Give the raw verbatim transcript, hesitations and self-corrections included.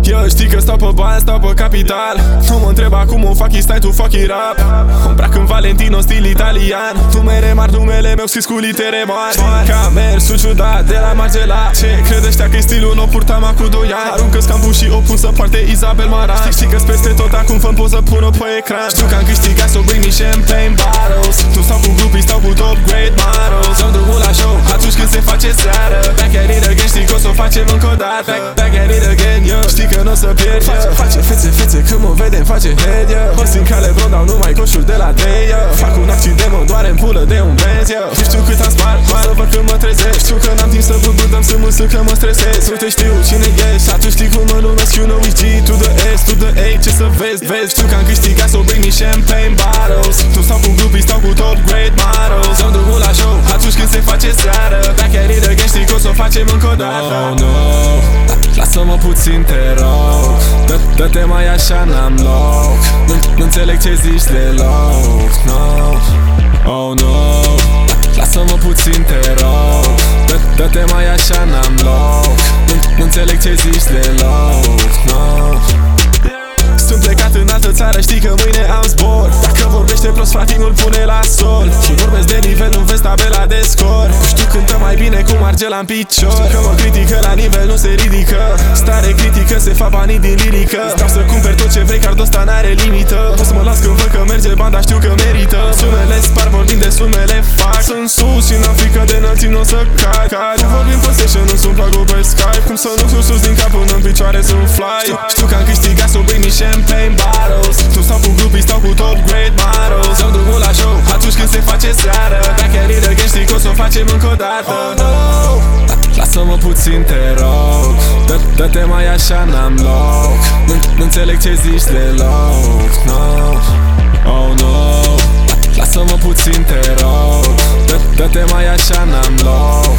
Eu știi că stau pe bani, stau pe capital. Nu mă întreb acum o fac stai tu fuck it rap. Îmbrac în Valentino stil italian. Numere mari, numele meu scris cu litere mari. Ca mersul ciudat de la Margela. Ce crede ăștia că-i stilul n-o purtam acum doi ani. Aruncă scambul și o pun să poarte Isabel Maran. Știi, știi că-s peste tot acum fă-mi poză, pun-o pe ecran. Știu că am câștigat, so bring me champagne bottles. Nu stau cu grupii, stau cu top grade models. Dăm drumul la show atunci când se face seară. Back at it again, știi că o s-o facem încă o dată. Back, back at it again, yo. Știi că n-o să pierd, yo. Face, face fețe, fețe, când mă vedem face head, yo. Host în cale, bro, dau numai coșuri de la trei, yo. Fac un accident, mă doare în pulă de un benz, yo. Nu știu cât am spart, o să văd când mă trezesc. Știu că n-am timp să bârbâdăm, să mânsă că mă stresez. Uite știu cine ești, atunci știi cum mă numesc. You know it's G to the S to the A, ce să vezi, vezi. Știu că am câștigat, so bring me champagne bottles. Nu stau cu grupii, stau cu top grade models. Dăm drumul la show atunci când se face seară. Back at it again, știi că o s-o facem încă o dată. Oh, no. Lasă-mă puțin, te rog. Dă-te mai așa, n-am loc. Nu înțeleg ce zici deloc, no. Oh, no. Lasă-mă puțin, te rog. Dă-te mai așa, n-am loc. Nu înțeleg ce zici deloc, no. Sunt plecat în altă țară, știi că mâine am zbor. Dacă vorbește prost, fratingul pune la sol. Și vorbesc de nivel, nu vezi tabela de scor. Știu cântă mai bine cu Margela în picior. Știu că mă critică, la nivel nu se ridică. Stare critică, se fac banii din lirică. Stau să cumperi tot ce vrei, cardul ăsta n-are limită. O să mă las când văd că merge banda, știu că merită. Sumele spar, vorbim de sumele fac. Sunt sus și n-am frică de înălțimi, n-o să cai. Nu vorbim pe session, nu sunt plug pe Skype. Cum să nu fiu sus din cap până în picioare sunt fly. Știu că am câștigat, so bring me champagne bottles. Nu stau cu grupii, stau cu top grade models. Dăm drumul la show atunci când se face seară. Back at it again, știi că o s-o facem încă o dată. Lasă-mă puțin, te rog. Dă-te mai așa, n-am loc. Nu înțeleg ce zici deloc, no. Oh, no. Lasă-mă puțin, te rog. Dă-te mai așa, n-am loc.